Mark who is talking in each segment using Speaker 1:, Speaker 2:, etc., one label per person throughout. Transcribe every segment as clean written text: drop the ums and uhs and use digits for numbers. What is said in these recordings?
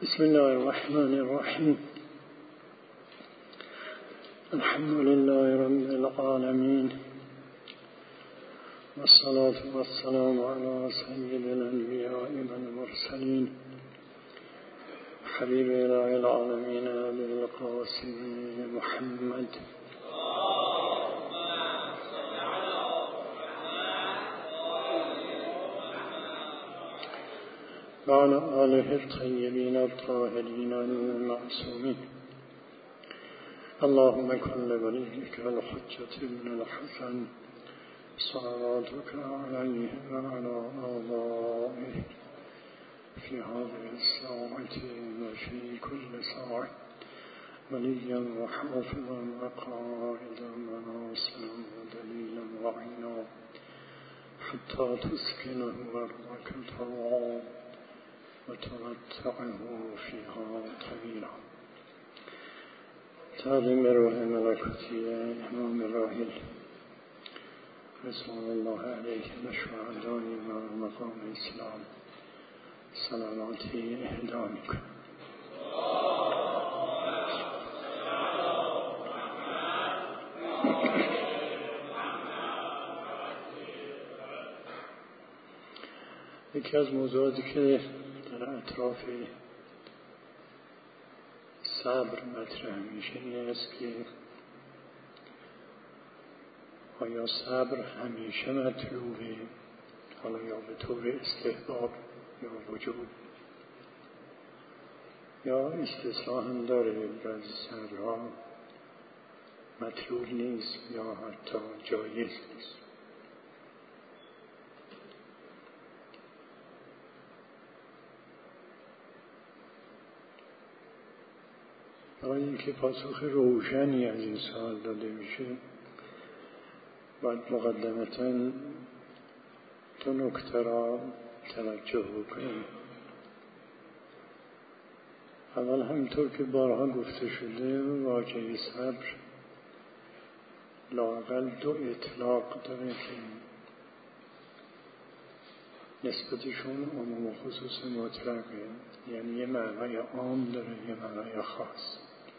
Speaker 1: بسم الله الرحمن الرحيم. الحمد لله رب العالمين، والصلاة والسلام على سيد الأنبياء والمرسلين حبيب إله العالمين أبي القاسم محمد وعلى آله الطيبين الطاهرين المعصومين. اللهم كن لوليك الحجة بن الحسن صلواتك عليه وعلى آبائه في هذه الساعة وفي كل ساعة وليا وحافظا وقائدا وناصرا ودليلا وعينا حتى تسكنه أرضك طوعا وتمتعه فيها طويلا. تعظیم روح ملکوتی امام راحل رضوان الله علیه و شهدای و مقام اسلام سلاماتی اهدا میکنم. یکی از موضوعاتی که در اطراف صبر مطرح میشه این است که آیا صبر همیشه مطلوبه، حالا یا به طور استحباب یا وجوب، یا استثناء هم داره، بعضی صبرها مطلوب نیست یا حتی جایز نیست. برای اینکه پاسخ روشنی از این سوال داده میشه باید مقدمتاً دو نکته را توجه بکنیم. اول همینطور که بارها گفته شده واژه صبر لااقل دو اطلاق داره که نسبتشون عموم و خصوص مطلقه، یعنی یه معنای عام داره یه معنای خاص.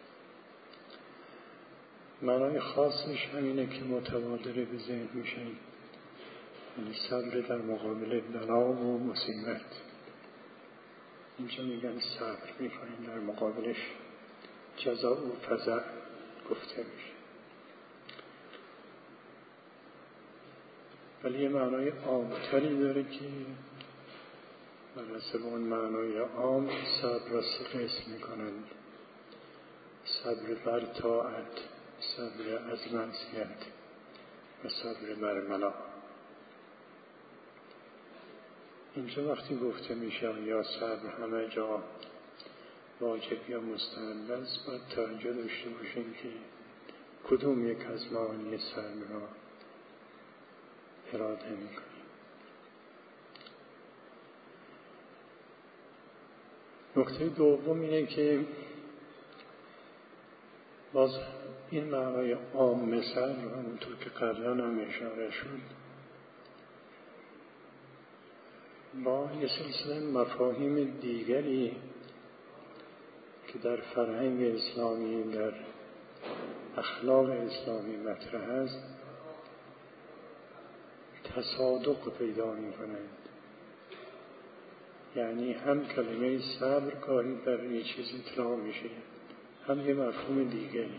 Speaker 1: معنای خاصش همینه که متبادر به ذهن میشه، یعنی صبر در مقابل بلا و مصیبت. اینجا میگن صبر، میخوایم در مقابلش جزا و فزع گفته میشه. ولی یه معنای عامتری داره که بر حسب اون معنای عام صبر را سه قسم میکنند: صبر بر طاعت، صبر از معصیت و صبر بر بلا. اینجا وقتی گفته میشه یا صبر همه جا واجب یا مستحب است، باید توجه داشته باشیم که کدوم یک از معانی صبر را اراده میکنیم. نکته دوم اینه که باز این معنای عام صبر همونطور که قبلا هم اشاره شد با یه سلسله مفاهیم دیگری که در فرهنگ اسلامی، در اخلاق اسلامی مطرح است تصادق پیدا می‌کنند. یعنی هم کلمه صبر گاهی بر یه چیز اطلاق میشه، هم یه مفهوم دیگری.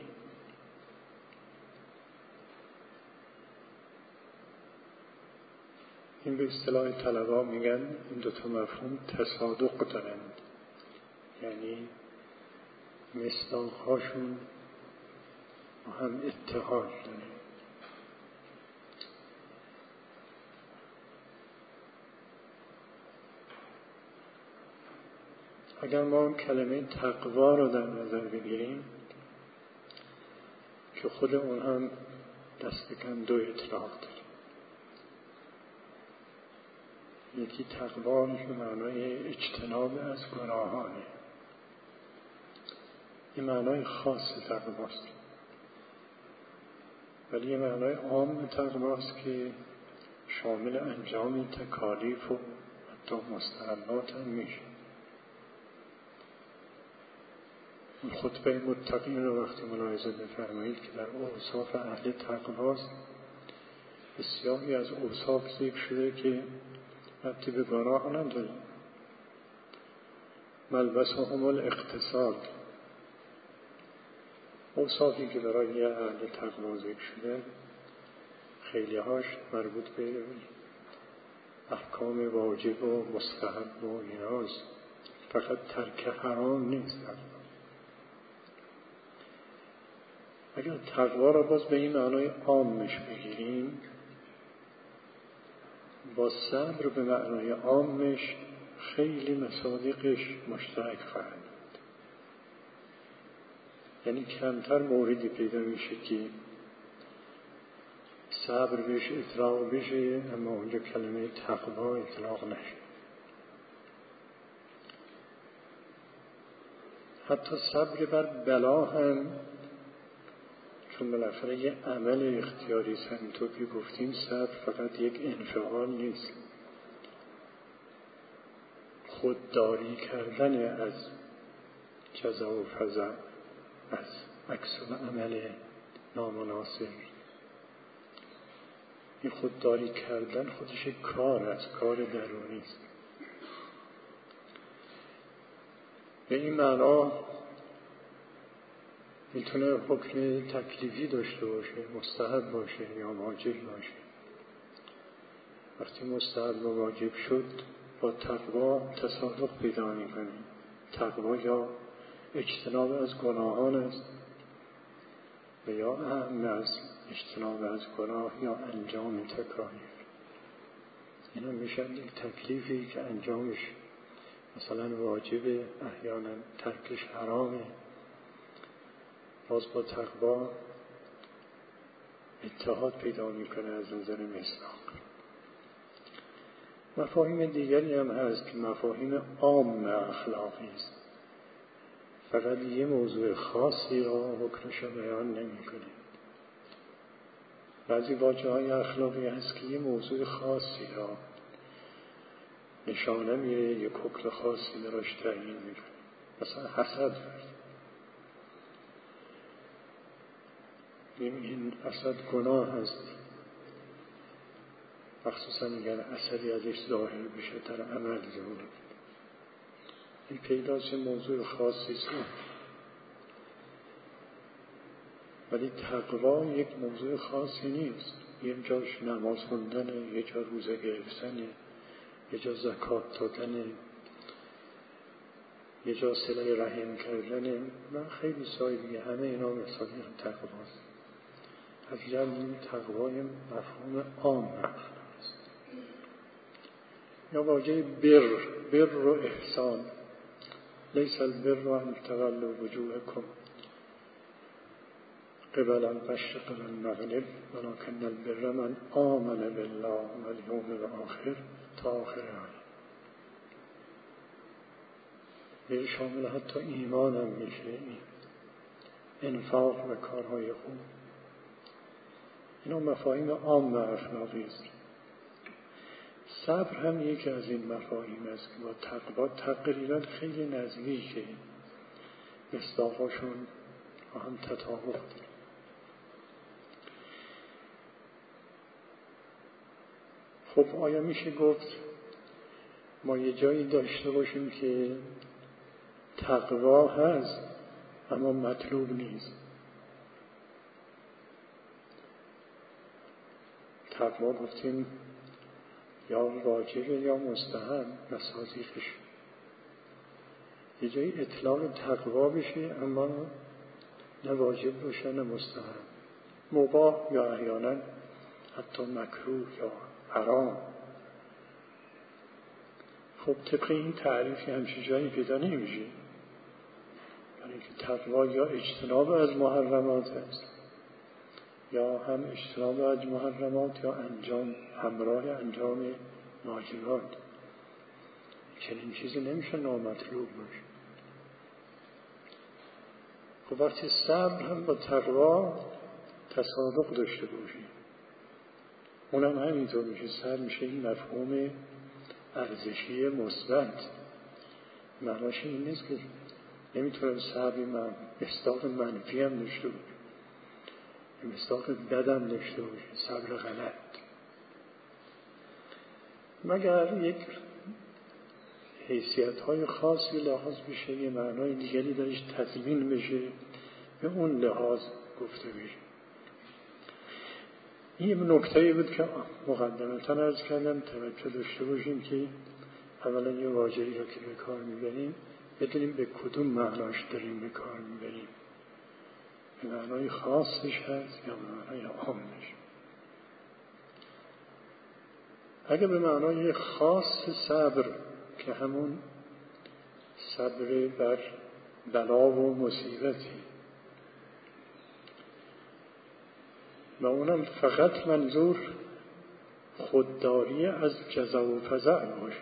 Speaker 1: این به اصطلاح طلبا میگن این دوتا مفهوم تصادق دارند، یعنی مصداق‌هاشون هم اتحاد داره. اگر ما کلمه تقوا رو در نظر بگیریم که خود اون هم دست کم دو اطلاق داره. یکی تقوا که معنای اجتناب از گناهانه، این معنای خاص تقواست. ولی یه معنای عام تقواست که شامل انجام تکالیف و حتی مستحبات هم میشه. خطبه متقین رو وقتی ملاحظه بفرمایید که در اوصاف اهل تقواست، بسیاری از اوصاف ذکر شده که ربطی به گناه نداره. ملبسهم الاغتسال، اوصافی که برای اهل تقوا ذکر شده خیلی هاش مربوط به احکام واجب و مستحب و ایناست، فقط ترک حرام نیست. اگر تقوا را باز به این معنای عامش بگیریم، با صبر به معنای عامش خیلی مصادیقش مشترک خواهد بود. یعنی کمتر موردی پیدا میشه که صبر بهش اطلاق بشه اما اونجا کلمه تقوا اطلاق نشه. حتی صبر بر بلا هم، چون بالاخره یه عمل اختیاری است، همینطور که گفتیم صبر فقط یک انفعال نیست، خودداری کردن از جزا و فضا، از عکس عمل نامناسب. این خودداری کردن خودش کار است، کار درونی است. به این معنا میتونه حکم تکلیفی داشته باشه، مستحب باشه یا واجب باشه. وقتی مستحب و واجب شد با تقوا تصادق پیدا می‌کنه. تقوا یا اجتناب از گناهان است و یا اهم از اجتناب از گناه یا انجام تکالیف. اینا میشن یک تکلیفی که انجامش مثلا واجبه، احیانا ترکش حرامه. باز با تقوا اتحاد پیدا میکنه از نظر مصداق. مفاهیم دیگری هم هست که مفاهیم عام اخلاقی است، فقط یه موضوع خاصی را حکمش رو بیان نمیکنه. بعضی واژه‌های اخلاقی هست که یه موضوع خاصی را نشانه میره، یک حکم خاصی براش تعیین میکنه. مثلا حسد، این حسد گناه هست، مخصوصا میگن اثری ازش ظاهر بشه در عمل ظهور. این پیداست موضوع خاصی است، ولی تقوا یک موضوع خاصی نیست. یه جاش نماز خوندنه، یه جا روزه گرفتنه، یه جا زکات دادنه، یه جا صله رحم کردنه و خیلی سایر دیگه. همه اینا مثالی هم تقواست. از جمع تقوای مفهوم عام است. یا واژه بر و احسان، لیس البر ان تولوا وجوهکم قبل المشرق والمغرب ولکن البر من آمن بالله والیوم الاخر تا آخر آیه. به شامل حتی ایمان هم میشه، انفاق و کارهای خوب. اینا مفاهیم عام و اخلاقی است. صبر هم یکی از این مفاهیم است که با تقوا تقریبا خیلی نزدیکه، مصداقاشون با هم تطابق داره. خب آیا میشه گفت ما یه جایی داشته باشیم که تقوا هست اما مطلوب نیست؟ تقوا گفتیم یا واجب یا مستحب، مصادیقش. یه جایی اطلاق تقوا بشه اما نه واجب باشه نه مستحب، مباح یا احیانا حتی مکروه یا حرام. خب طبق این تعریفی همچین جایی پیدا نمیشه. یعنی که تقوا یا اجتناب از محرمات است، یا هم اجتناب از محرمات یا انجام همراه انجام واجبات. چنین چیزی نمیشه نامطلوب باشه. خب وقتی صبر هم با تقوا تصادق داشته باشه، اونم همینطور میشه. صبر میشه این مفهوم ارزشی مثبت. معناش این نیست که نمیتونم صبری مصداق منفی هم داشته باشه، مصداق بدم داشته باشه، صبر غلط. مگر یک حیثیت‌های خاصی لحاظ بشه، یه معنای دیگری درش تضمین بشه، به اون لحاظ گفته بشه. این نکته‌ای بود که مقدمتاً عرض کردم توجه داشته باشیم که اولا یه واژه‌ای را که به کار می‌بریم بدونیم به کدوم معناش داریم به کار می‌بریم، به معنای خاصش هست یا به معنای عامش. اگه به معنای خاص صبر که همون صبر بر بلا و مصیبتی و اونم فقط منظور خودداری از جزع و فزع باشه،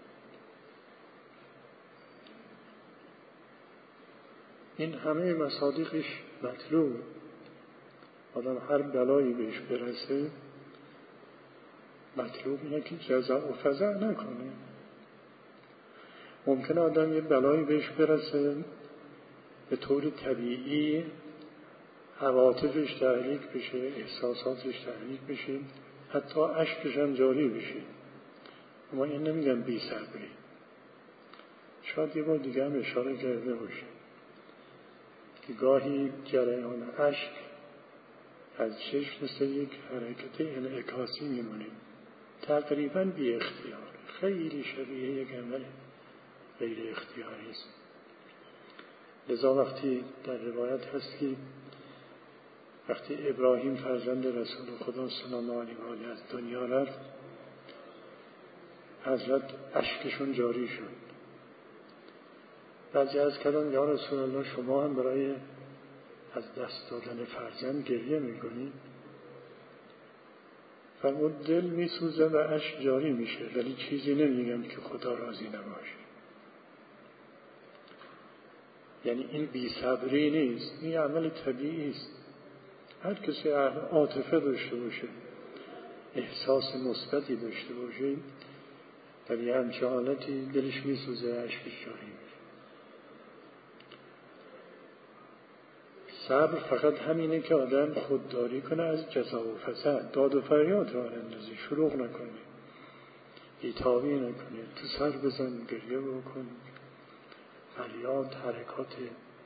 Speaker 1: این همه مصادیقش مطلوب. آدم هر بلایی بهش برسه مطلوب اینه که جزع و فزع نکنه. ممکنه آدم یه بلایی بهش برسه به طور طبیعی عواطفش تحریک بشه، احساساتش تحریک بشه، حتی اشکش هم جاری بشه، اما این نمیگم بی صبری. شاید یه بار دیگه هم اشاره کرده باشه که گاهی جریان اشک از چشم مثل یک حرکت انعکاسی میمونه، تقریبا بی اختیار، خیلی شبیه یک عمل غیر اختیاری است. لذا وقتی در روایت هست که وقتی ابراهیم فرزند رسول خدا صلی الله علیه و آله از دنیا رفت، حضرت اشکشون جاری شد. بعضی از کردن یا رسول الله شما هم برای از دست دادن فرزند گریه میکنید؟ فرمود دل میسوزه و اشک جاری میشه، ولی چیزی نمیگم که خدا راضی نباشه. یعنی این بی صبری نیست، این عمل طبیعی است. هر کسی عاطفه داشته باشه، احساس مثبتی داشته باشه، در یه همچه حالتی دلش میسوزه، اشکش جاری میشه. صبر فقط همینه که آدم خودداری کنه از جزع و فزع، داد و فریاد را اندازی، شلوغ نکنه، بی‌تابی نکنه، تو سر بزن، گریه بکن، فریاد، حرکات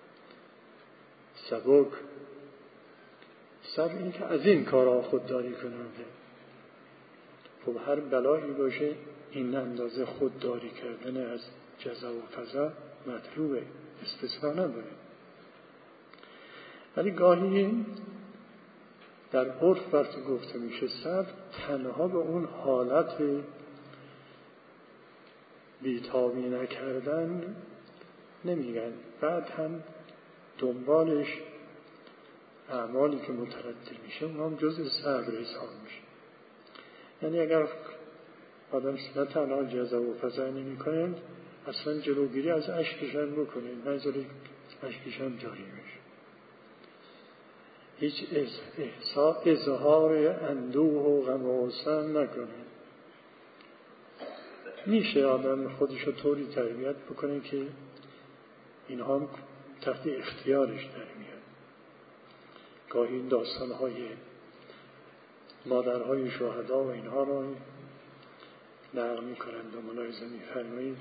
Speaker 1: سبک. صبر این که از این کارها خودداری کنه. خب هر بلایی باشه این اندازه خودداری کردن از جزع و فزع مطلوبه، استثنا نداره. ولی گاهی در عرف وقتی گفته میشه صبر، تنها به اون حالت بی‌تابی نکردن نمیگن، بعد هم دنبالش اعمالی که مترتب میشه اون هم جزء صبر حساب میشه. یعنی اگر آدم نه تنها جزع و فزع نمیکنه، اصلا جلوگیری از اشکش هم بکنه، نذاره اشکش هم جاری میشه، هیچ اظهار اندوه و غم و غصه نکنه. میشه آدم خودشو طوری تربیت بکنه که اینها هم تحت اختیارش در میاد. گاهی این داستانهای مادرهای شهدا و اینها رو نقل میکنند و ملاحظه میفرمایید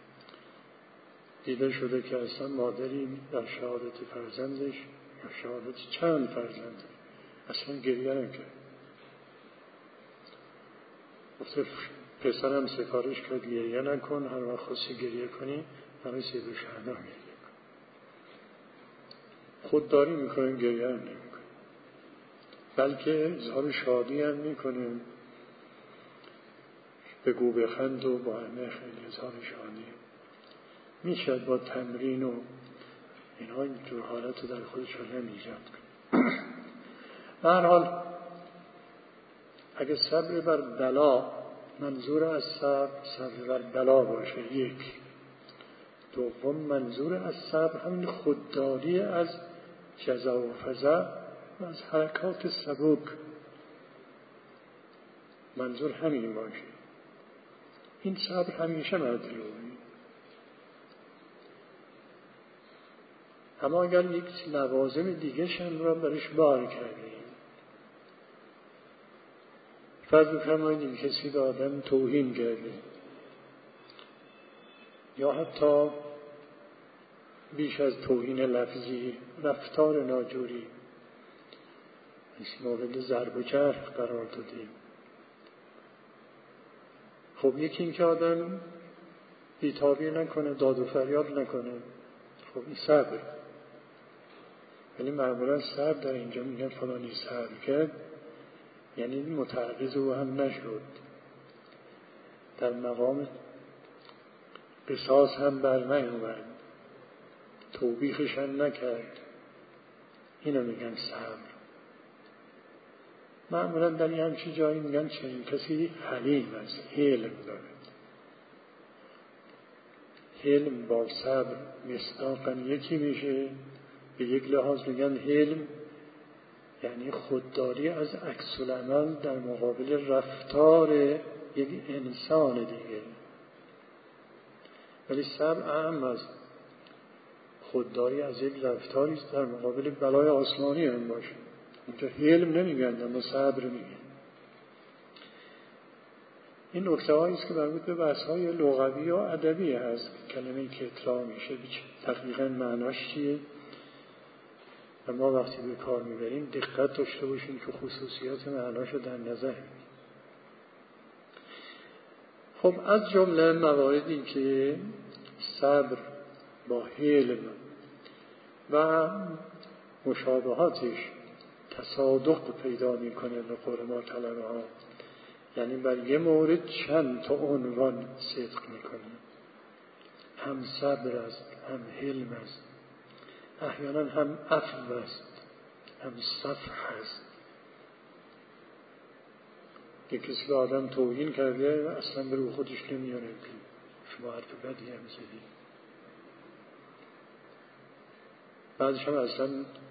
Speaker 1: دیده شده که اصلا مادری در شهادت فرزندش یا شهادت چند فرزند اصلا گریه نکرد. گفته پسرم سفارش کرد گریه نکن، هر وقت خواستی گریه کنی برای سید شهدا گریه کن. خودداری میکنه، گریه هم نمیکنه، بلکه اظهار شادی هم میکنه، بگو بخند و با همه خیلی اظهار شادی میشه. با تمرین و اینها اینجور حالت رو در خودش آدم ایجاد کنه. به هر حال اگه صبر بر بلا منظور از صبر بر بلا باشه، یک. دوم منظور از صبر همین خودداری از جزع و فزع و از حرکات سبک، منظور همین باشه. این صبر همیشه مطلوبه. اما اگر یک لوازم دیگه هم را برش بار کردیم، فرض بفرمایید کسی به آدم توهین کرده یا حتی بیش از توهین لفظی رفتار ناجوری مورد ضرب و جرح قرار دادیم. خب یکی این که آدم بی‌تابی نکنه، داد و فریاد نکنه، خب این صبر. ولی معمولا صبر در اینجا میگن فلانی صبر کرد یعنی متعرض او هم نشد، در مقام قصاص هم بر نیومد، توبیخش هم نکرد، اینو میگن صبر. معمولا در یه همچی جایی میگن چنین کسی حلیم است، حلم دارد. حلم با صبر مصداقاً یکی میشه. به یک لحاظ میگن حلم یعنی خودداری از عکس العمل در مقابل رفتار یک انسان دیگه. ولی صبر اهم است. خودداری از یک رفتاری است در مقابل بلای آسمانی هم باشه. اینجا حلم نمیگن اما صبر میگن. این نکته هایی است که مربوط به بحث های لغوی و ادبی هست. کلمه که اطلاع میشه دقیقاً معناش چیه و ما وقتی به کار میبریم دقت داشته باشیم که خصوصیات معناش رو در نظر بگیریم. خب از جمله مواردی که صبر با حلم و مشابهاتش تصادق پیدا میکنه به قول ما طلبه ها، یعنی بر یه مورد چند تا عنوان صدق میکنه، هم صبر است، هم حلم است، احیانا هم عفو است، هم صفح است. یک کسی به آدم توهین کرده اصلا به رو خودش نمیاره که شما حرف بدی هم زدی، بعدش هم اصلا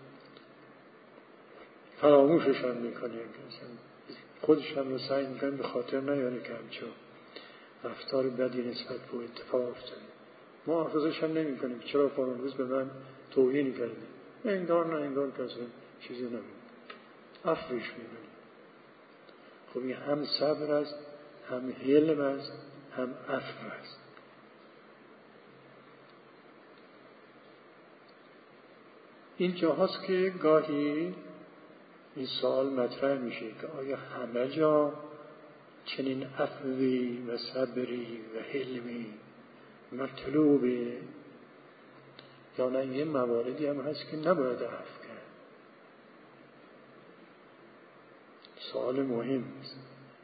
Speaker 1: فراموشش هم میکنه، خودش هم رو سعی میکنه به خاطر نیاره که همچون رفتار بدی نسبت به اتفاق افتاده. محافظش هم نمی کنیم چرا فلان روز به من توهین کرده، انگار کسی چیزی نمید، عفوش میکنیم. خب این هم صبر است، هم حلم است، هم عفو است. این جاهاست که گاهی این سوال مطرح میشه که آیا همه جا چنین عفوی و صبری و حلمی مطلوبه یا نه یه مواردی هم هست که نباید عفو کرد؟ سوال مهم است.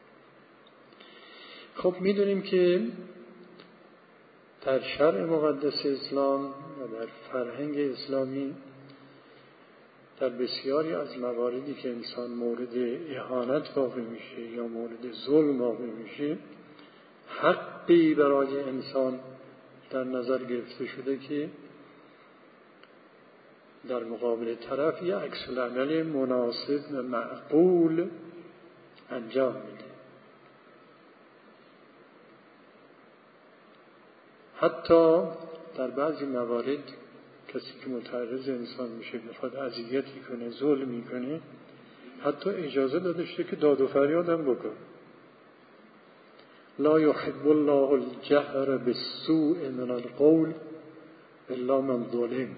Speaker 1: خب میدونیم که در شرع مقدس اسلام و در فرهنگ اسلامی در بسیاری از مواردی که انسان مورد اهانت واقع میشه یا مورد ظلم واقع میشه، حقی برای انسان در نظر گرفته شده که در مقابل طرف یه عکس العمل مناسب و معقول انجام میده. حتی در بعضی موارد کسی که متعرض انسان میشه بخواد اذیتی کنه، ظلم میکنه، حتی اجازه داده شده که داد و فریاد هم بکن. لا يحب الله الجهر بالسوء من القول الا من ظلم.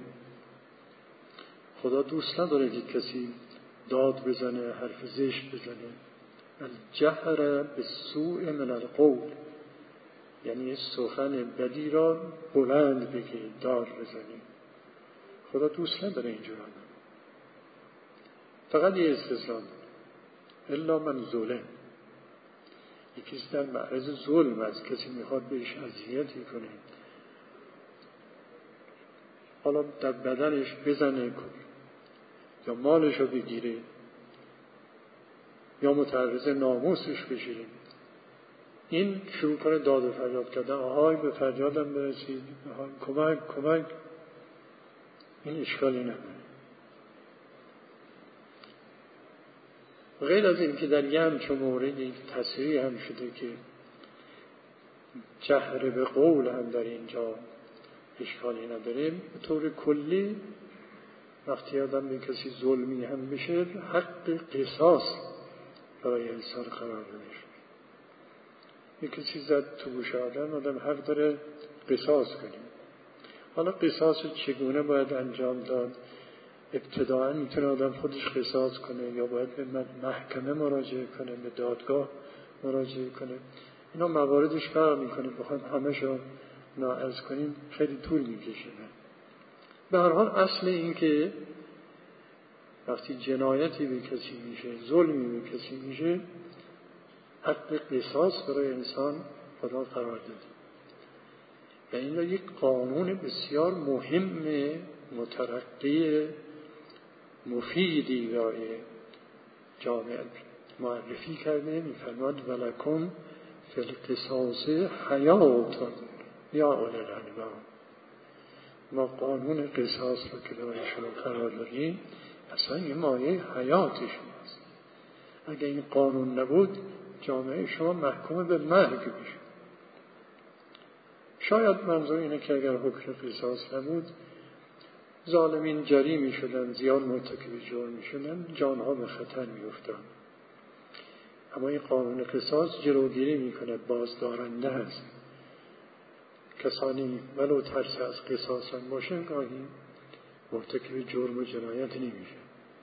Speaker 1: خدا دوست نداره که کسی داد بزنه، حرف زشت بزنه. الجهر بالسوء من القول یعنی سخن بدی را بلند بگی، داد بزنی. خدا دوست نداره اینجور. فقط یه استثنا الا من ظلم، یکی در معرض ظلم است، کسی میخواد بهش اذیتی کنه، حالا در بدنش بزنه یا مالش رو بگیره یا متعرض ناموسش بشه، این شروع کنه داد و فریاد کردن، آهای به فریادم برسید، آهای کمک، این اشکالی نداره. غیر از این که در یه همچون موردی تصریح هم شده که جهر به قول هم در اینجا اشکالی نداره، به طور کلی وقتی آدم به کسی ظلمی هم بشه حق قصاص برای انسان قرار داده شد. یک کسی زد تو گوش آدم حق داره قصاص کنیم. حالا قصاص چگونه باید انجام داد؟ ابتداعا میتونه آدم خودش قصاص کنه یا باید به محکمه مراجعه کنه، به دادگاه مراجعه کنه. اینا مواردش فرق میکنه. بخوایم همه‌شو ناعرض کنیم خیلی طول میکشه. به هر حال اصل این که وقتی جنایتی به کسی میشه، ظلمی به کسی میشه، حق قصاص برای انسان خدا قرار داده. و این یک قانون بسیار مهم مترقی مفیدی برای جامعه معرفی کرده. می‌فرماد ولکم فی القصاص حیات یا اولی الالباب. ما قانون قصاص رو که برای شما قرار دادیم اصلا این مایه حیات شماست. اگه این قانون نبود جامعه شما محکوم به مرگ میشه. شاید منظور اینه که اگر حکم قصاص نبود ظالمین جری می شدن، زیاد مرتکب جرم می شدن، جانها به خطر می افتن. اما این قانون قصاص جلوگیری می کنه، بازدارنده هست. کسانی ولو ترس از قصاص هم باشه گاهی مرتکب جرم و جنایت نمیشه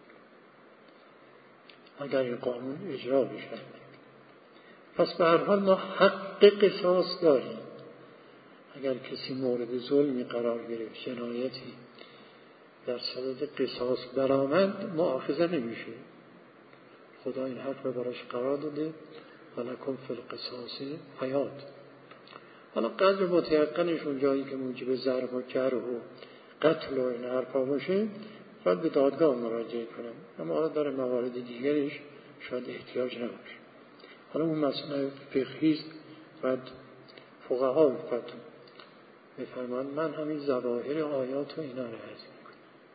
Speaker 1: اگر این قانون اجرا بشه. پس به هر حال ما حق قصاص داریم. اگر کسی مورد ظلمی قرار گرفت، جنایتی در صدد قصاص برآمد، مؤاخذه نمیشه. خدا این حق رو براش قرار داده ولکم فی القصاص حیات. حالا قدر متیقنش اون جایی که موجب ضرب و جرح و قتل و این حرفا باشه باید به دادگاه مراجعه کنم. اما حالا داره موارد دیگرش شاید احتیاج نباشه. حالا اون مسئله فقهی است. بعد فقها باید بفرمان. من همین ظواهر آیات و اینا رو عرض میکنم.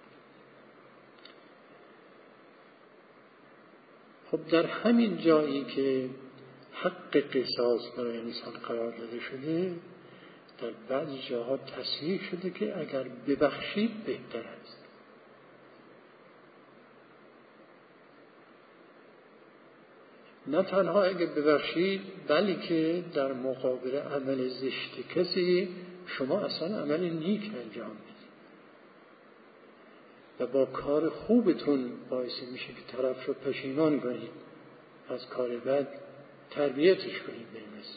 Speaker 1: خب در همین جایی که حق قصاص برای انسان قرار داده شده، در بعضی جاها تصریح شده که اگر ببخشید بهتر است. نه تنها اگر ببخشید، بلکه در مقابل عمل زشت کسی شما اصلا عمل نیک انجام بدید و با کار خوبتون باعث میشه که طرف رو پشیمان کنید، از کار بد تربیتش کنید بینست.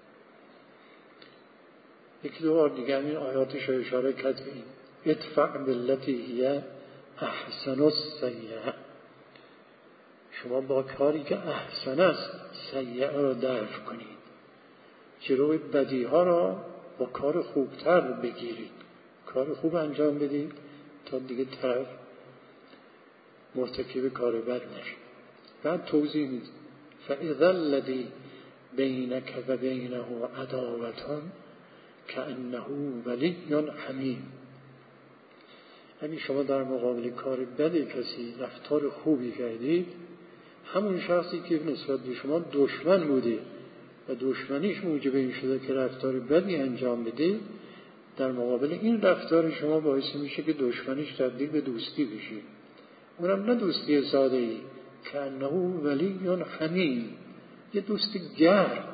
Speaker 1: یکی دو بار دیگه همین آیاتش رو اشاره کرد به این ادفع بالتی هی احسن السیئه. شما با کاری که احسن است سیئه رو دفع کنید، جلوی بدی ها را با کار خوبتر بگیرید، کار خوب انجام بدید تا دیگه طرف مرتکب کار بد نشه. بعد توضیح میده فاذا الذی بینک و بینه عداوة کأنه ولی حمیم. یعنی شما در مقابل کار بد کسی رفتار خوبی کردید، همون شخصی که نسبت به شما دشمن بوده و دشمنیش موجب این شده که رفتار بدی انجام بده، در مقابل این رفتار شما باعث میشه که دشمنیش تبدیل به دوستی بشه. اونم نه دوستی ساده‌ای، کأنه ولی حمیم، یه دوست گرم.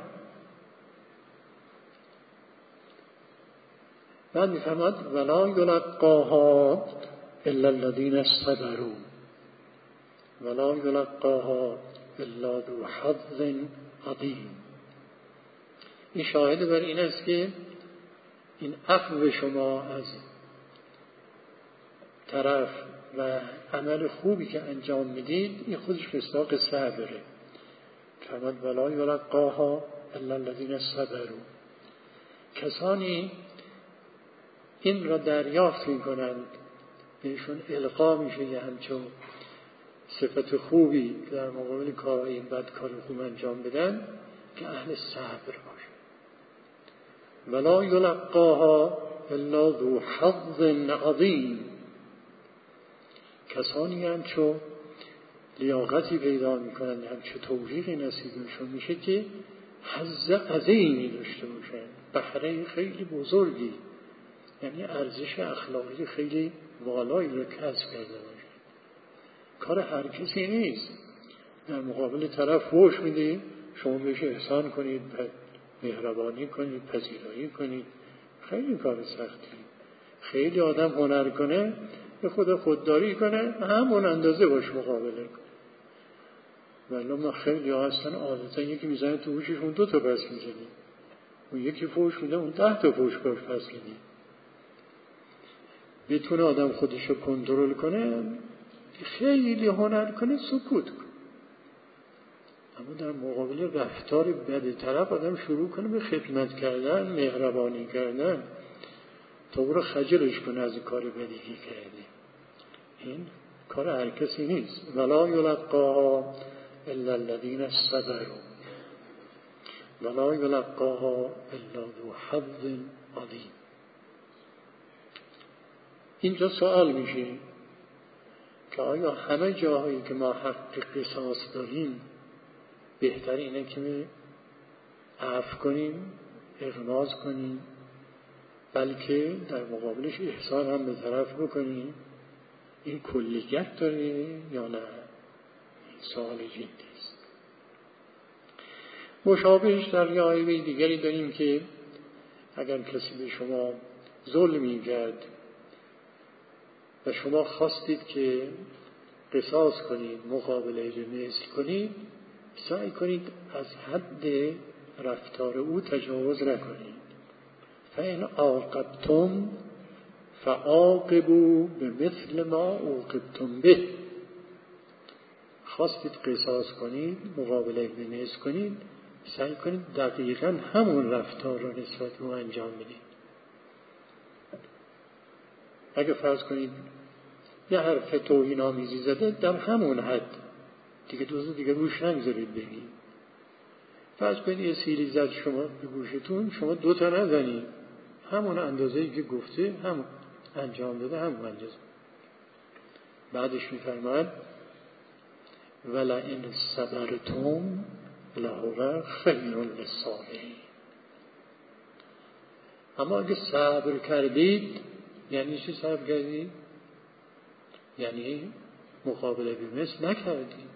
Speaker 1: بعد میفرماد ولا یلقاها الا الذین صبروا ولا یلقاها الا ذو حظ عظیم. این شاهد بر این است که این عفو شما از طرف و عمل خوبی که انجام میدید این خودش مصداق صبره. فرمود ولا یلقاها الا الذین صبروا. کسانی این را دریافت میکنند، بهشون القا میشه یه همچون صفت خوبی که در مقابل کارهای بد کار خوب انجام بدن، که اهل صبر باشه. ولا یلقاها الا ذو حظ عظیم. کسانی همچون لیاقتی پیدا میکنند، همچون توفیقی نصیبشون میشه که حظ عظیمی داشته باشن، بهره خیلی بزرگی یعنی ارزش اخلاقی خیلی والایی رو کسب کرده باشه. کار هر کسی نیست. در مقابل طرف فحش میدید، شما بهش احسان کنید، مهربانی کنید، پذیرایی کنید. خیلی کار سختی. خیلی آدم هنر کنه، به خودداری کنه، همون اندازه باش مقابله کنه. ولی ما خیلی ها هستن عادتا یکی میزنه تو گوشش، اون 2 تا پس میزنه، اون یکی فحش میده، اون 10 تا فحش باش پس میده. بتونه آدم خودشو کنترل کنه، خیلی هنر کنه، سکوت کنه. اما در مقابل رفتار بد طرف آدم شروع کنه به خدمت کردن، مهربانی کردن، تا او رو خجلش کنه از کار بدی که کرده. این کار هر کسی نیست. ولا یلقاها الا الذین صبروا ولا یلقاها الا ذو حظ عظیم. اینجا سوال میشه که آیا همه جاهایی که ما حق قصاص داریم بهتر اینه که عفو کنیم، اغماض کنیم، بلکه در مقابلش احسان هم به طرف بکنیم؟ این کلیت داره یا نه؟ سوال جدی است. مشابهش در یه آیه دیگری داریم که اگر کسی به شما ظلمی کرد و شما خواستید که قصاص کنید، مقابله به مثل کنید، سعی کنید از حد رفتار او تجاوز نکنید. فإن عاقبتم فعاقبوا بمثل ما عوقبتم به. خواستید قصاص کنید، مقابله به مثل کنید، سعی کنید دقیقاً همون رفتار رو نسبت به او انجام بدید. اگه فرض کنید یه حرف توهین‌آمیزی زده، در همون حد دیگه دیگه روش نگذارید بگید. فرض کنید یه سیلی زد شما به گوشتون، شما 2 تا نزنید، همون اندازه‌ای که گفته هم انجام داده، همون اندازه. بعدش می‌فرماید ولئن صبرتم لهو خیر للصابرین. اما اگه صبر کردید، یعنی چی صبر کردید؟ یعنی مقابله به مثل نکردید.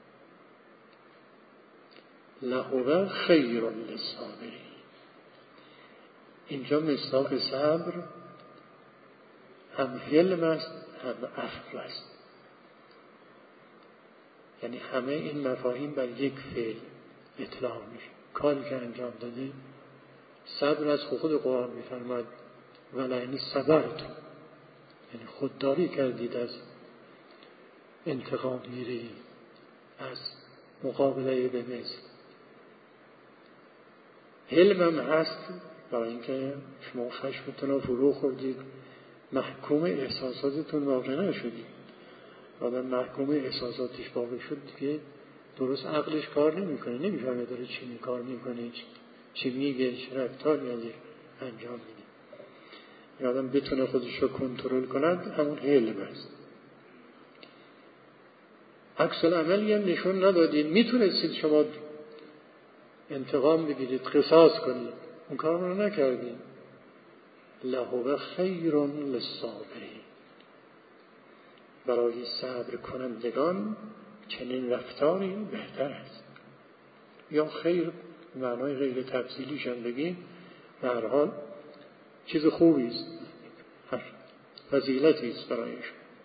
Speaker 1: لهو خیر للصابرین. اینجا مصداق صبر هم حلم است، هم عفو است. یعنی همه این مفاهیم بر یک فعل اطلاق میشه. کاری که انجام داده صبر از خود قرآن میفرماد ولئن صبرتم، یعنی خودداری کردید از انتقام گیری، از مقابله به مثل. حلمم هست برای اینکه شما خشمتون رو فرو خوردید، محکوم احساساتتون واقع نشدید. آدم محکوم احساساتش واقع شد که درست عقلش کار نمیکنه، نمیفهمه داره چی کار میکنه، چی میگه، چه رفتاری ازش انجام میده. این آدم بتونه خودش رو کنترل کند، همون حلم است. عکس العملی هم نشون ندادید. میتونستید شما انتقام بگیرید، قصاص کنید، اون کار رو نکردید. لهو خیر للصابرین. برای صبر کنندگان چنین رفتاری بهتر است. یا خیر معنای غیر تفصیلیش هم بگیم، به هر حال چیز خوبی است، فضیلتی است برایش.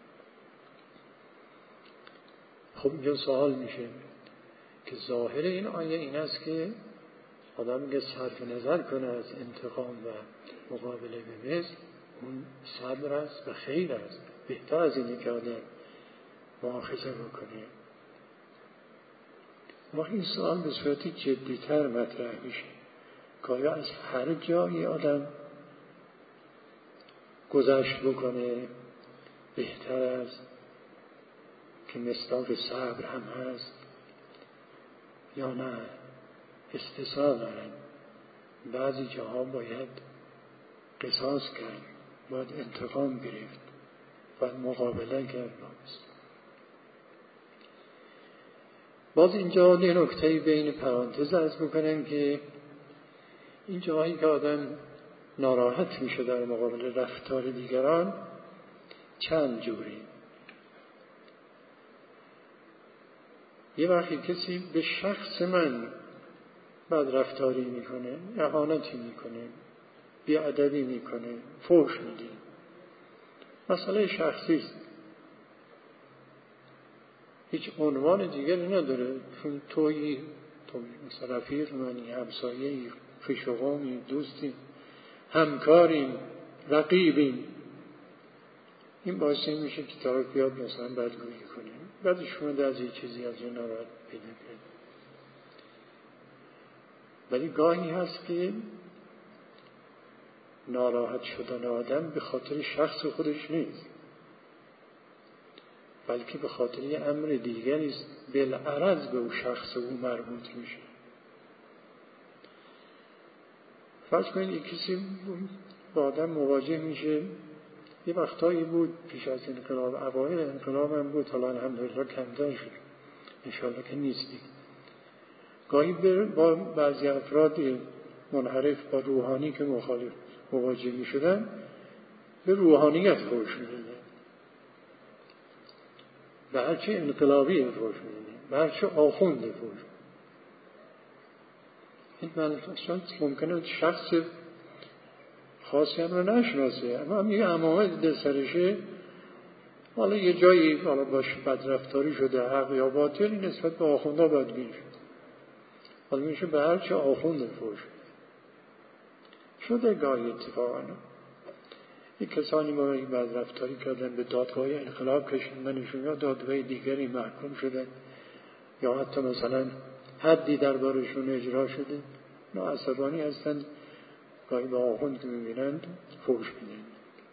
Speaker 1: خب اینجا سوال میشه که ظاهر این آیه این است که آدم میگه صرف نظر کنه از انتقام و مقابله به مثل، اون صبر است و خیر است، بهتر از اینه که آدم مؤاخذه بکنه. ما این سوال به صورت جدی‌تر مطرح میشه که آیا از هر جایی آدم گذشت بکنه بهتر است که مصداق صبر هم هست، یا نه استثناء دارن؟ بعضی جاها باید قصاص کرد، باید انتقام گرفت، باید مقابله کرد. باز اینجا یه نکته بین پرانتز عرض میکنم که این جاهایی که آدم ناراحت میشه در مقابل رفتار دیگران چند جوری. یه وقتی کسی به شخص من بد رفتاری میکنه، اهانتی میکنه، بی‌ادبی میکنه، فحش میده، مسئله شخصی است، هیچ عنوان دیگری نداره، چون تو مثلا رفیق منی، همسایه‌ای، خویش و قومی، دوستی، همکاریم، رقیبیم، این باعث میشه که طرف بیاد مثلا بدگویی کنه، بعدش اومده از یه چیزی از این ناراحت پیدا کنه. ولی گاهی هست که ناراحت شدن آدم به خاطر شخص خودش نیست، بلکه به خاطر یه امر دیگری است، بالعرض به اون شخص او مربوط میشه. فرض کنید یک کسی با آدم مواجه میشه، یه وقتایی بود پیش از انقلاب، اوایل انقلاب هم بود، حالا الحمدلله کمتر شد، انشاءالله که نیستی، گاهی با بعضی افراد منحرف با روحانی که مخالف مواجه می شدن به روحانیت فحش می دادن، به هرچه انقلابی فحش می دادن، به هرچه آخوند فحش. این من ممکنه شخص خاصی هم رو نشناسه، اما هم یه عمامه در سرشه، حالا یه جایی حالا باش بدرفتاری شده، حق یا باطل، نسبت به آخونده بدبین شد، حالا میشه به هرچه آخوند فحش شده. گاهی اتفاقا یک کسانی با این بدرفتاری کردن، به دادگاه انقلاب کشیدنشون یا دادگاه دیگری محکوم شدن، یا حتی مثلا حدی دربارشون اجرا شده، نه عصبانی هستن، گاهی با آخوند که میبینند فحش میدن.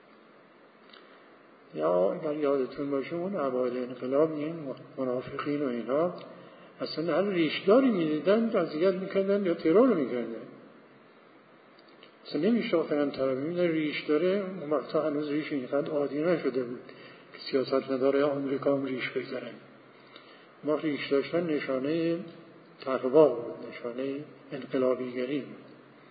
Speaker 1: یا اگر یادتون باشه اون اوایل انقلاب این منافقین و اینا اصلا هر ریشداری میدیدن اذیت میکردن یا ترور میکردن، اصلا نمیشناختن طرف، میبینن ریش داره، اون وقتا هنوز ریش اینقدر عادی نشده بود که سیاستمدارای آمریکا هم ریش بگذارن. ما ریش داشتن نشانه تقوا بود، نشانه انقلابیگری بود.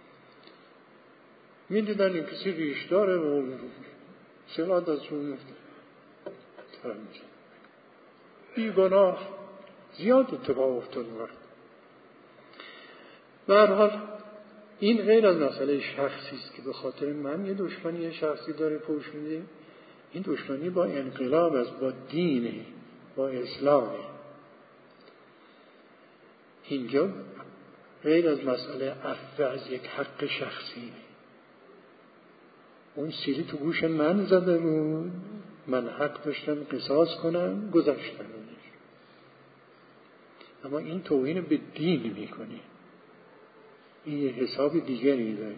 Speaker 1: میدیدن این کسی ریش داره و سلاد از اون طرف میزن، بیگناه زیاد اتفاق افتاد وقت. به هر حال این غیر از مسئله شخصی است که به خاطر من یه دشمنی شخصی داره فحش میده، این دشمنی با انقلاب است، با دینه، با اسلامه. اینجا غیر از مسئله عفو از یک حق شخصی، اون سیلی تو گوش من زده بود، من حق داشتم قصاص کنم، گذاشتم. اما این توهین به دین میکنه، این یه حساب دیگری داره.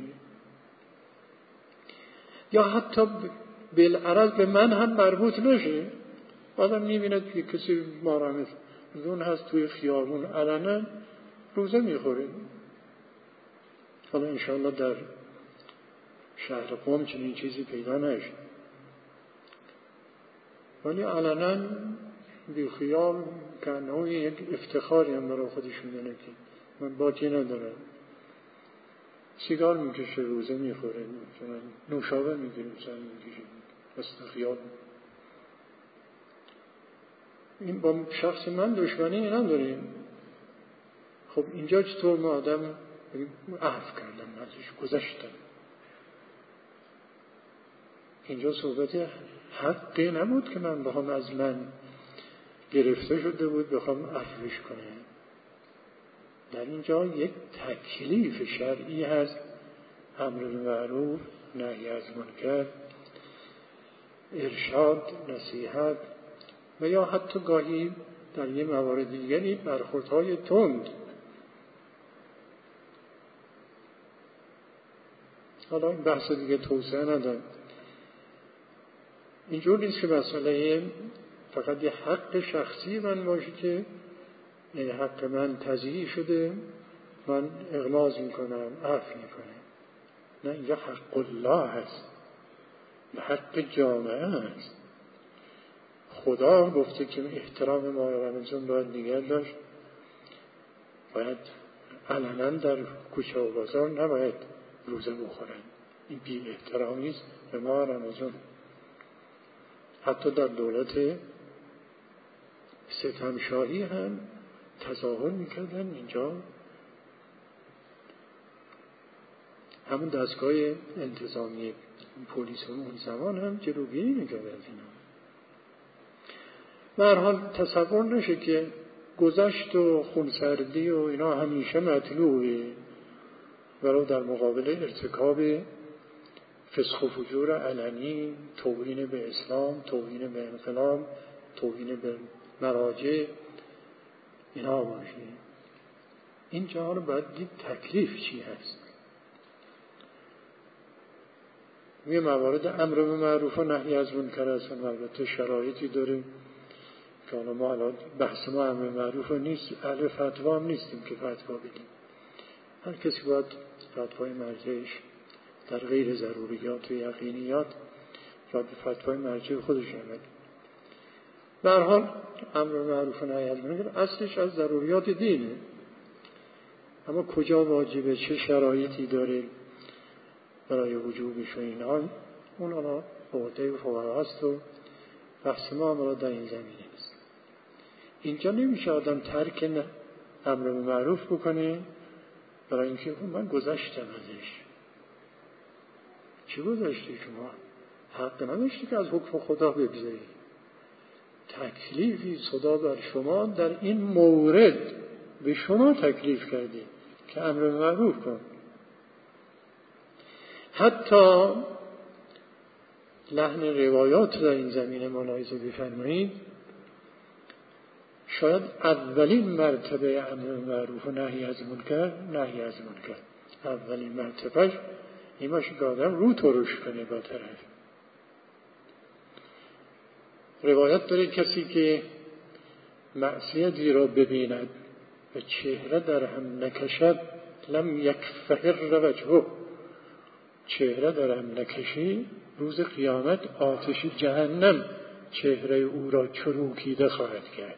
Speaker 1: یا حتی بالعرض به من هم مربوط نشه، آدم میبیند که کسی مارمزون هست توی خیابون علنا روزه میخوره، حالا انشاءالله در شهر قم چنین چیزی پیدا نشه، ولی علنا بی خیال کنه یک افتخاری هم برای خودش میدونه که من باکی ندارم، سیگار میکشه، روزه میخوره، نوشابه میگیره، مثلا میگیره وسط خیال. این با شخص من دشمنی نداریم. خب اینجا چطور ما آدم عفو کردم ازش، گذشتم، اینجا صحبت حقی نبود که من بخوام از من گرفته شده بود بخوام عفوش کنم. در اینجا یک تکلیف شرعی هست، امر بالمعروف، نهی از منکر، ارشاد، نصیحت، و یا حتی گاهی در یه موارد دیگری برخوردهای تند. حالا این بحث دیگه توسعه ندارم. اینجور نیست که مسئله فقط یه حق شخصی من باشه که این حق من تضییع شده، من اغماض میکنم، عفو میکنم. نه، اینجا حق الله هست، حق جامعه هست. خدا گفته که احترام ماه رمضان باید نگه داشت، باید علنا در کوچه و بازار نباید روزه بخورن، این بی احترامی است به ما رمضان. حتی در دولت ستمشاهی هم تظاهر میکردن اینجا همون دستگاه انتظامی پلیس اون زمان هم جلوگیری میکرد از اینا. به هر حال تصور نشه که گذشت و خونسردی و اینا همیشه مطلوبه، ولو در مقابل ارتکاب فسق و فجور علنی، توهین به اسلام، توهین به انقلاب، توهین به مراجع اینا باشه. این جهان رو باید دید تکلیف چی هست. یه موارد امر به معروف و نهی از منکر است، البته شرایطی داره که ما الان بحث ما امر به معروف نیست، اهل فتوا هم نیستیم که فتوا بدیم. هر کسی باید فتوای مرجعش در غیر ضروریات و یقینیات یا به فتوای مرجع خودش عمل. به هر حال امر به معروف و نهی از منکر اصلش از ضروریات دینه، اما کجا واجبه، چه شرایطی داره برای وجوبش و اینا، اون الان عهده فقها است و بحث ما هم در این زمینه نیست. اینجا نمیشه آدم ترک امر به معروف بکنه برای اینکه من گذشتم ازش. چی گذشتی شما؟ حق نداشتی که از حکم خدا بگذری. تکلیفی خدا بر شما در این مورد به شما تکلیف کرده که امر به معروف کن. حتی لحن روایات در این زمینه ملاحظه بفرمایید، شاید اولین مرتبه امر به معروف و نهی از منکر اولین مرتبهش این باشه که آدم رو ترش کنه با طرف. روایت داره کسی که معصیتی را ببیند و چهره در هم نکشد لم یکفهر وجهه، چهره در هم نکشی روز قیامت آتش جهنم چهره او را چروکیده خواهد کرد.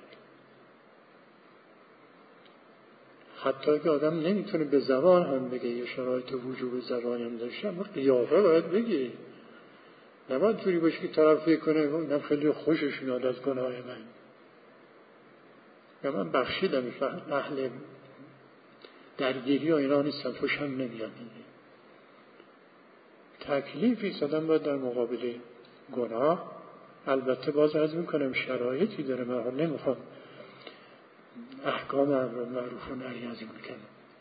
Speaker 1: حتی که آدم نمیتونه به زبان هم بگه، یه شرایط وجوب زبان هم داشته، اما قیافه باید بگه. نباید جوری باشه که طرف فکر کنه اینم خیلی خوشش میاد از گناه من یا من بخشیدم، اهل درگیری و اینا نیستم، خوشم نمیاد. تکلیفی آدم باید در مقابل گناه، البته باز عرض میکنم شرایطی داره، من نمیخوام احکام امر معروف و نهی از منکر.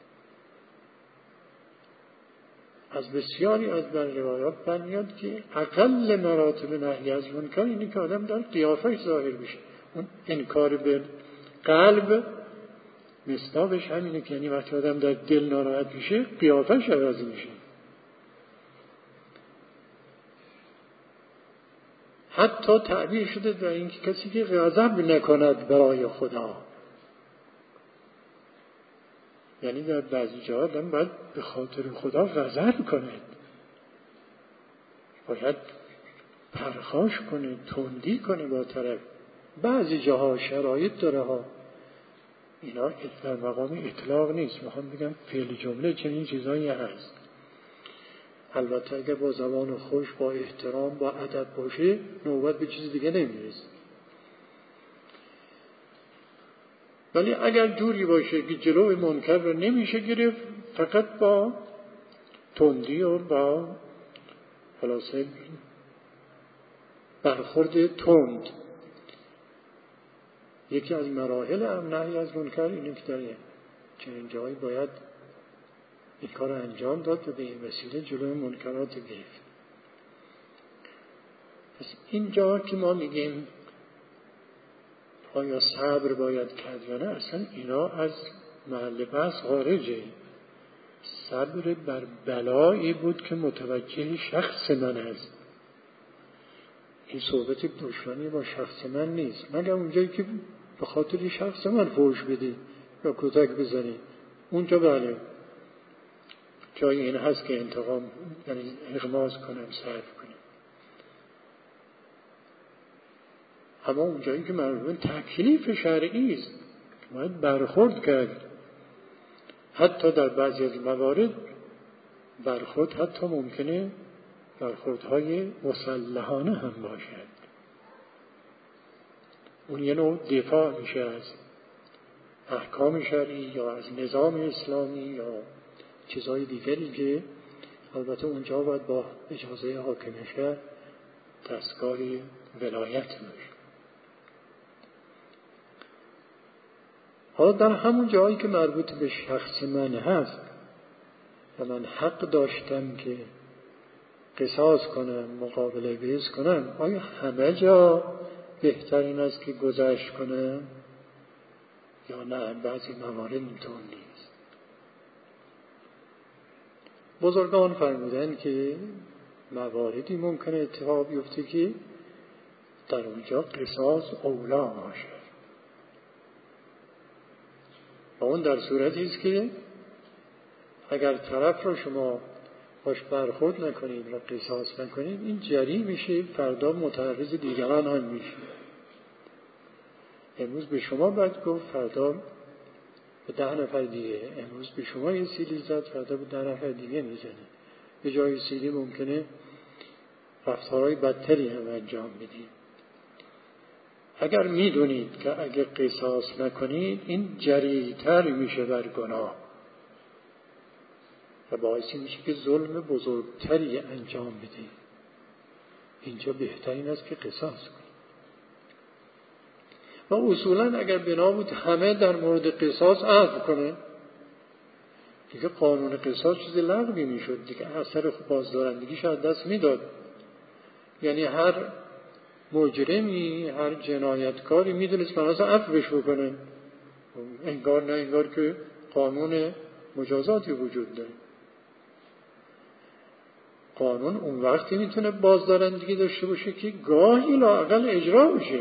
Speaker 1: از بسیاری از روایات برمیاد که اقل مراتب نهی از منکر اینه که آدم در قیافش ظاهر بشه. اون انکار به قلب مصداقش همینه که یعنی وقتی آدم در دل ناراحت میشه قیافش عوض میشه. حتی تعبیر شده در این که کسی که غضب نکند برای خدا، یعنی در بعضی جاها آدم باید به خاطر خدا غضب کنه، باید پرخاش کنه، تندی کنه با طرف. بعضی جاها شرایط داره ها، اینا در مقام اطلاق نیست، میخوام بگم فعل جمله چنین چیزایی هست. البته اگر با زبان خوش، با احترام، با ادب باشه نوبت به چیز دیگه نمیرسه. ولی اگر جوری باشه که جلوی منکر رو نمیشه گرفت، فقط با تندی و با خلاصه برخورد تند. یکی از مراحل نهی از منکر اینه که در چنین جایی باید این کار انجام داد و به این وسیله جلوی منکرات گرفت. پس اینجا که ما میگیم آیا صبر باید کرد یا نه، اصلا اینا از محل بحث خارجه. صبر بر بلایی بود که متوجه شخص من است. این صحبت دشمنی با شخص من نیست، مگر اونجایی که به خاطر شخص من فحش بدی یا کتک بزنی، اونجا بله جای این هست که انتقام یعنی اغماز کنم، صرف کنم. اما اونجایی که مربوط تکلیف شرعی است باید برخورد کرد. حتی در بعضی از موارد برخورد حتی ممکنه برخوردهای مسلحانه هم باشد. اون یه نوع دفاع میشه از احکام شرعی یا از نظام اسلامی یا چیزهای دیگری که البته اونجا باید با اجازه حاکم شهر دستگاه ولایت باشه. حالا در همون جایی که مربوط به شخص من هست و من حق داشتم که قصاص کنم، مقابله بیز کنم، آیا همه جا بهترین است که گذشت کنم یا نه؟ بعضی موارد اینطور نیست. بزرگان فرمودن که مواردی ممکنه اتفاق بیفته که در اونجا قصاص اولا باشد و اون در صورتی است که اگر طرف رو شما باش برخورد نکنید و قصاص نکنید، این جری میشه، فردا متعرض دیگران هم میشه. امروز به شما باید گفت، فردا به 10 نفر دیگه. امروز به شما یه سیلی زد، فردا به 10 نفر دیگه میزنه. به جای سیلی ممکنه رفتارهای بدتری هم انجام بدید. اگر میدونید که اگر قصاص نکنید این جریتر میشه بر گناه و باعث میشه که ظلم بزرگتری انجام بدید، اینجا بهترین است که قصاص کنید. و اصولا اگر بنا بود همه در مورد قصاص عفو کنه، دیگه قانون قصاص چیز لغوی میشد دیگه، اثر بازدارندگیش از دست میداد. یعنی هر مجرمی، هر جنایتکاری میدونست که اصلا عفوش بکنه. انگار نه انگار که قانون مجازاتی وجود داره. قانون اون وقتی میتونه بازدارندگی داشته باشه که گاهی لااقل اجرا بشه.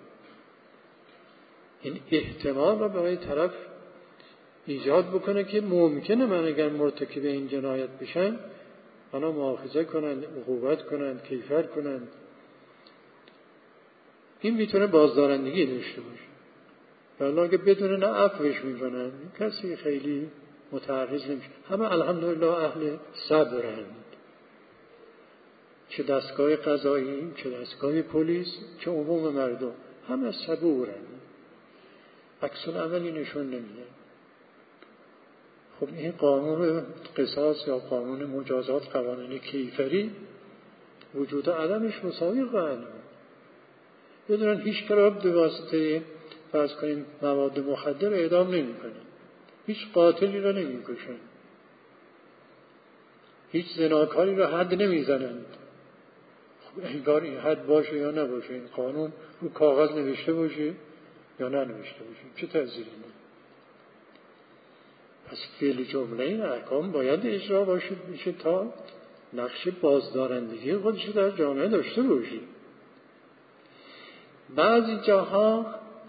Speaker 1: این احتمال رو برای طرف ایجاد بکنه که ممکنه من اگر مرتکب این جنایت بشم منو مؤاخذه کنند، عقوبت کنند، کیفر کنند. این میتونه بازدارندگی داشته باشه. ولی اگه بدون نه عفوش میکنن، کسی خیلی متعرض نمیشه. همه الحمدلله اهل صبرند، چه دستگاه قضایی، چه دستگاه پلیس، چه عموم مردم، همه صبورند، عکس العملی نشون نمیده. خب این قانون قصاص یا قانون مجازات، قوانین کیفری، وجود عدمش مساوی خواهد بود. بدونن هیچ کراب به واسطه فرض کنیم مواد مخدر اعدام نمی کنن، هیچ قاتلی را نمی کشن، هیچ زناکاری را حد نمی زنند. خب انگار این حد باشه یا نباشه، این قانون رو کاغذ نوشته باشه یا ننوشته باشه، چه تأثیری داره؟ پس فعل جمله این احکام باید اجرا باشه تا نقش بازدارندگی خودش در جامعه داشته باشه. بعضی جاها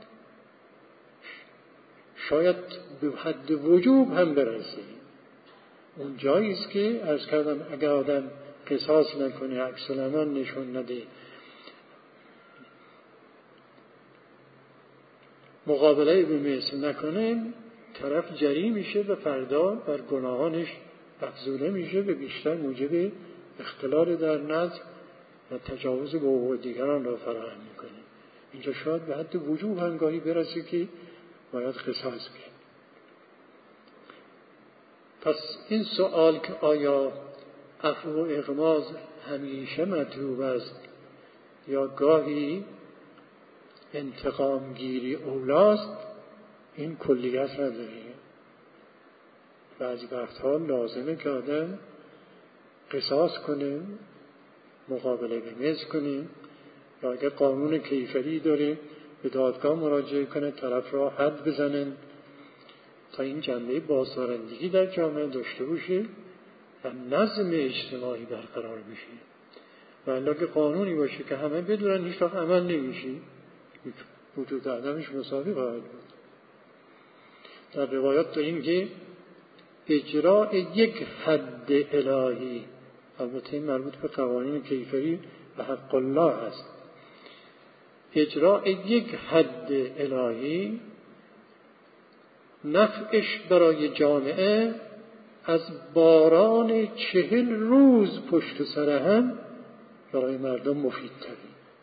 Speaker 1: شاید به حد وجوب هم برسه. اون جایی است که عرض کردم اگر آدم قصاص نکنه، عکس العمل نشون نده، مقابله به مثل نکنه، طرف جری میشه و فردا بر گناهانش افزوده میشه و بیشتر موجب اختلال در نظم و تجاوز به حقوق دیگران را فراهم میکنه. اینجا شاید به حد وجوب هنگاهی برسه که باید قصاص کرد. پس این سوال که آیا عفو و اغماض همیشه مطلوب است یا گاهی انتقام گیری اولاست، این کلیت نداره. بعضی وقتها لازمه که آدم قصاص کنه، مقابله به مثل کنه، یا اگر قانون کیفری داره به دادگاه مراجعه کنه، طرف را حد بزنن تا این جنبه بازدارندگی در جامعه داشته باشه و نظم اجتماعی برقرار بشه. و الا که قانونی باشه که همه بدونن هیچ وقت عمل نمیشه، وجود عدمش مساوی خواهد بود. در روایات داریم که اجراء یک حد الهی، البته این مربوط به قوانین کیفری و حق الله است، اجراء یک حد الهی نفعش برای جامعه از باران 40 روز پشت سر هم برای مردم مفیدتره.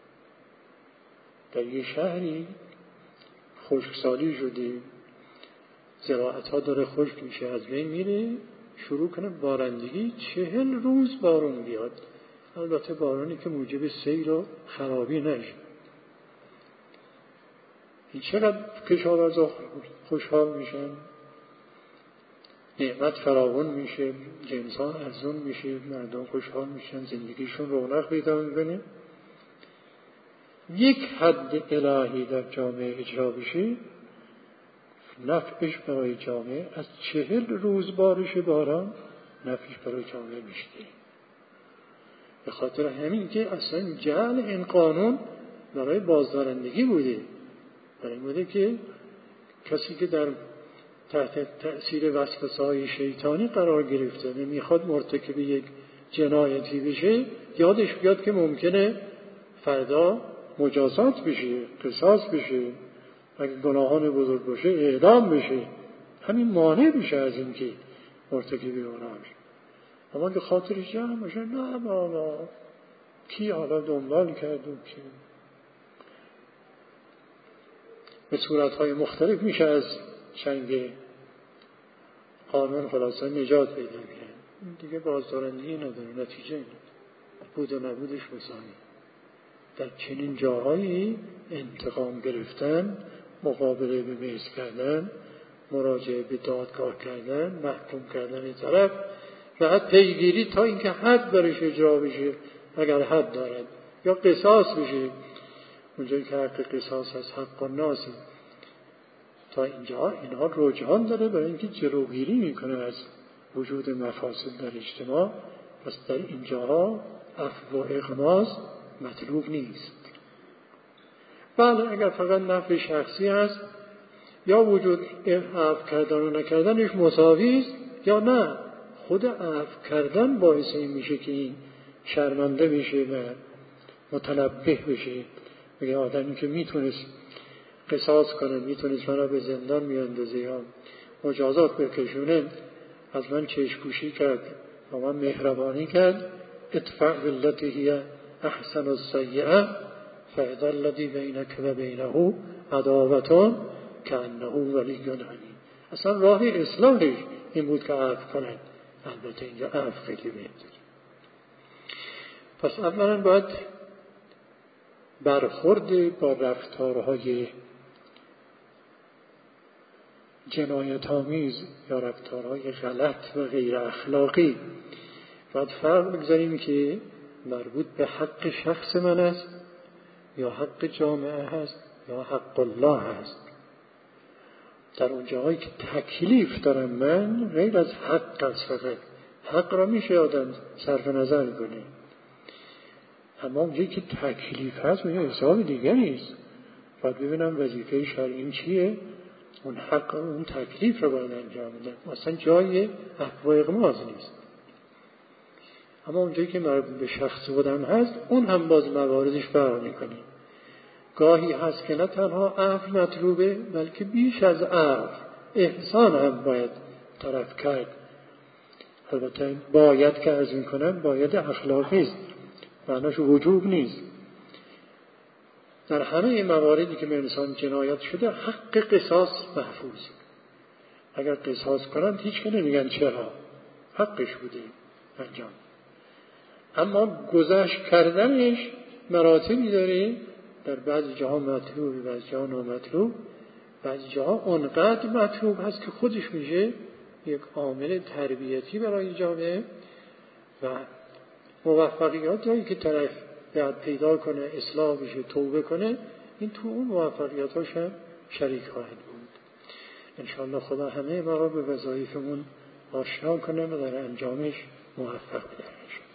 Speaker 1: در یه شهری خشکسالی شده، زراعت ها داره خشک میشه، از بین میره، شروع کنه بارندگی، 40 روز بارون بیاد. البته بارانی که موجب سیل و خرابی نشه. این چقدر کشاورزا خوشحال میشن، نعمت فراوان میشه، جنسان ارزون میشه، مردم خوشحال میشن، زندگیشون رونق پیدا میکنه. یک حد الهی در جامعه اجرا بشه، نفعش برای جامعه از 40 روز بارش باران نفعش برای جامعه بیشتره. به خاطر همین که اصلا جعل این قانون برای بازدارندگی بوده، برای این بوده که کسی که در تحت تأثیر وسوسه‌های شیطانی قرار گرفته و میخواد مرتکب یک جنایتی بشه، یادش بیاد که ممکنه فردا مجازات بشه، قصاص بشه، اگه گناهان بزرگ باشه اعدام بشه، همین مانع بشه از این که مرتکب گناه بشه. اما که خاطرش جمع باشه، نه بالا کی حالا دنبال کرد و کی. به صورتهای مختلف میشه از چنگ قانون خلاصه نجات پیدا کرد. دیگه بازدارندگی نداره، نتیجه نداره، بود و نبودش مساوی. در چنین جاهایی انتقام گرفتن، مقابله به میز کردن، مراجعه به دادگاه کردن، محکوم کردن این طرف و حد پیگیری تا اینکه حد برش اجرا بشه اگر حد دارد، یا قصاص بشه اونجایی که حق قصاص از حق الناس، تا اینجا اینها رجحان داره برای اینکه جلوگیری میکنه از وجود مفاسد در اجتماع. پس در اینجاها عفو و اغماض مطلوب نیست. بله اگر فقط نفع شخصی هست، یا وجود عفو کردن و نکردنش مساوی است، یا نه خود عفو کردن باعث این میشه که این شرمنده بشه و متنبه بشه. میگه آدمی که میتونست قصاص کنه، میتونست من را به زندان میاندازه یا مجازات بکشونه، از من چشم‌پوشی کرد و من مهربانی کرد. ادفع بالتی هی احسن السیئه فاذا الذی بینک و بینه عداوة کانه ولی حمیم. اصلا راه اصلاحش این بود که عفو کند. البته اینجا عفو خیلی بهتره. پس اولا باید برخورد با رفتارهای جنایت‌آمیز یا رفتارهای غلط و غیر اخلاقی باید فرق بگذاریم که مربوط به حق شخص من است یا حق جامعه هست یا حق الله هست. در اون جاهایی که تکلیف دارم من، غیر از حق است. فقط حق را میشه آدم صرف نظر کنه، اما اونجایی که تکلیف هست اونجا حساب دیگری است. باید ببینم وظیفه شرعی چیه، اون حق اون تکلیف رو باید انجام بدم. اصلا جای عفو و اغماض نیست. اما اونجایی که مربوط به شخص بودن هست، اون هم باز مواردش فرق میکنه. گاهی هست که نه تنها عفو مطلوبه، بلکه بیش از عفو احسان هم باید طرف کرد. البته باید که عرض میکنم باید اخلاقی است، معناش وجوب نیست. در همه این مواردی که به انسان جنایت شده حق قصاص محفوظ. اگر قصاص کنند هیچ که نمیگن چرا، حقش بوده انجام. اما گذشت کردنش مراتبی داره، در بعضی جاها مطلوب، بعضی جاها نامطلوب، بعضی جاها اونقدر مطلوب هست که خودش میشه یک عامل تربیتی برای جامعه و موفقیت هایی که طرف باید پیدا کنه، اصلاح بشه، توبه کنه، این تو اون موفقیت هاش هم شریک خواهد بود. انشاءالله خدا همه ما را به وظایفمون آشنا کنه و در انجامش موفق بداره.